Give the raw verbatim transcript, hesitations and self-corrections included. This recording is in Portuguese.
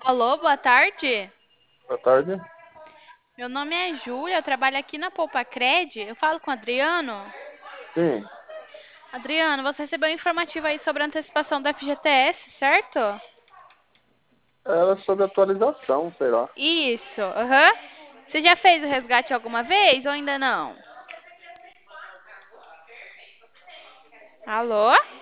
Alô, boa tarde. Boa tarde. Meu nome é Júlia, eu trabalho aqui na Poupa Cred. Eu falo com o Adriano. Sim, Adriano, você recebeu um informativo aí sobre a antecipação do F G T S, certo? era sobre atualização, sei lá. Isso, aham. Você já fez o resgate alguma vez ou ainda não? Alô?